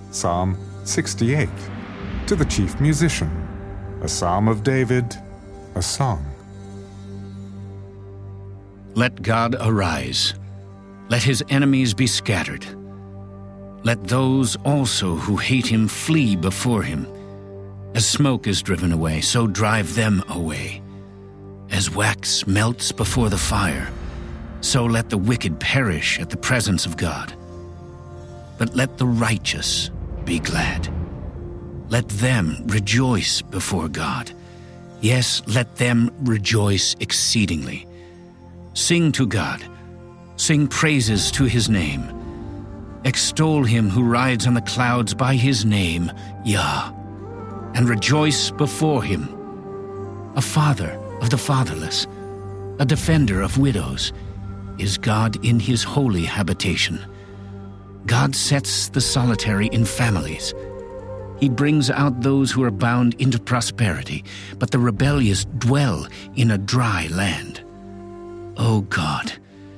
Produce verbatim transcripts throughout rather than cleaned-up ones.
Psalm sixty-eight. To the chief musician, a psalm of David, a song. Let God arise. Let his enemies be scattered. Let those also who hate him flee before him. As smoke is driven away, so drive them away. As wax melts before the fire, so let the wicked perish at the presence of God. But let the righteous be glad. Let them rejoice before God. Yes, let them rejoice exceedingly. Sing to God. Sing praises to his name. Extol him who rides on the clouds by his name, Yah, and rejoice before him. A father of the fatherless, a defender of widows, is God in his holy habitation. God sets the solitary in families. He brings out those who are bound into prosperity, but the rebellious dwell in a dry land. O God,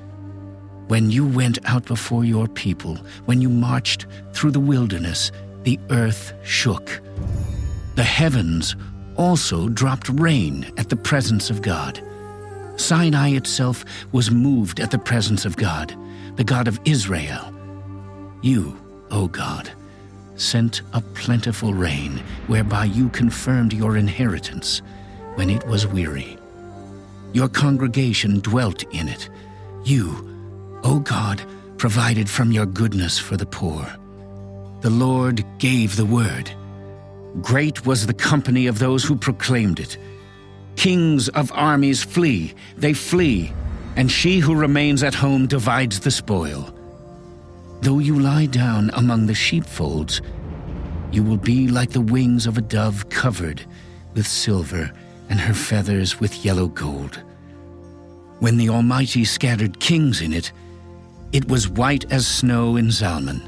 when you went out before your people, when you marched through the wilderness, the earth shook. The heavens also dropped rain at the presence of God. Sinai itself was moved at the presence of God, the God of Israel. You, O God, sent a plentiful rain, whereby you confirmed your inheritance when it was weary. Your congregation dwelt in it. You, O God, provided from your goodness for the poor. The Lord gave the word. Great was the company of those who proclaimed it. Kings of armies flee, they flee, and she who remains at home divides the spoil. Though you lie down among the sheepfolds, you will be like the wings of a dove covered with silver and her feathers with yellow gold. When the Almighty scattered kings in it, it was white as snow in Zalman.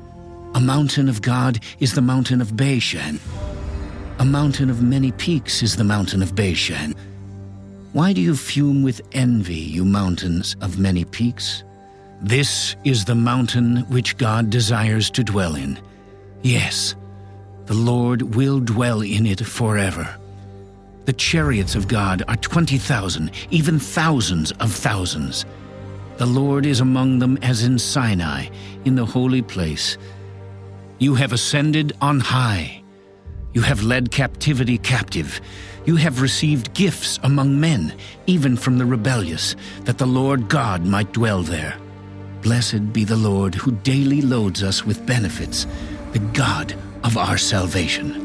A mountain of God is the mountain of Bashan. A mountain of many peaks is the mountain of Bashan. Why do you fume with envy, you mountains of many peaks? This is the mountain which God desires to dwell in. Yes, the Lord will dwell in it forever. The chariots of God are twenty thousand, even thousands of thousands. The Lord is among them as in Sinai, in the holy place. You have ascended on high. You have led captivity captive. You have received gifts among men, even from the rebellious, that the Lord God might dwell there. Blessed be the Lord who daily loads us with benefits, the God of our salvation.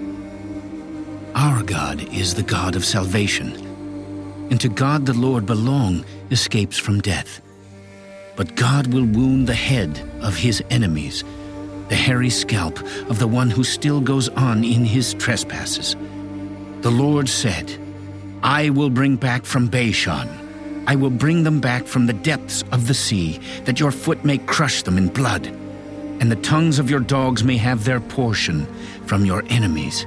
Our God is the God of salvation, and to God the Lord belong escapes from death. But God will wound the head of his enemies, the hairy scalp of the one who still goes on in his trespasses. The Lord said, I will bring back from Bashan. I will bring them back from the depths of the sea, that your foot may crush them in blood, and the tongues of your dogs may have their portion from your enemies.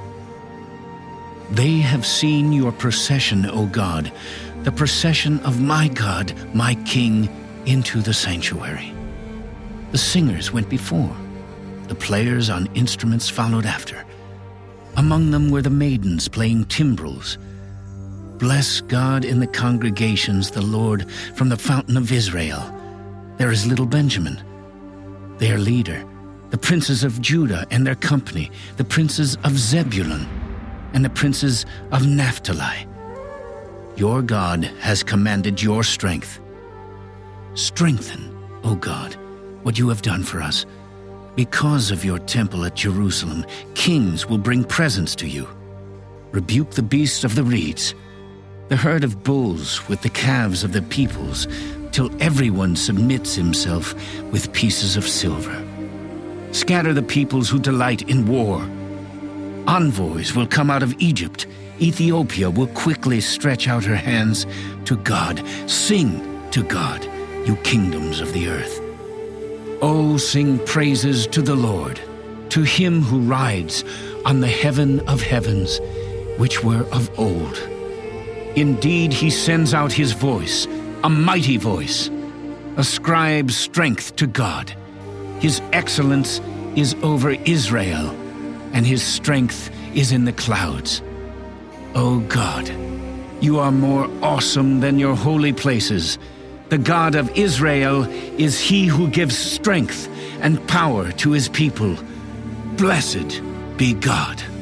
They have seen your procession, O God, the procession of my God, my King, into the sanctuary. The singers went before. The players on instruments followed after. Among them were the maidens playing timbrels. Bless God in the congregations, the Lord from the fountain of Israel. There is little Benjamin, their leader, the princes of Judah and their company, the princes of Zebulun and the princes of Naphtali. Your God has commanded your strength. Strengthen, O God, what you have done for us. Because of your temple at Jerusalem, kings will bring presents to you. Rebuke the beasts of the reeds, the herd of bulls with the calves of the peoples, till everyone submits himself with pieces of silver. Scatter the peoples who delight in war. Envoys will come out of Egypt. Ethiopia will quickly stretch out her hands to God. Sing to God, you kingdoms of the earth. Oh, sing praises to the Lord, to him who rides on the heaven of heavens, which were of old. Indeed, he sends out his voice, a mighty voice. Ascribe strength to God. His excellence is over Israel, and his strength is in the clouds. O God, you are more awesome than your holy places. The God of Israel is he who gives strength and power to his people. Blessed be God.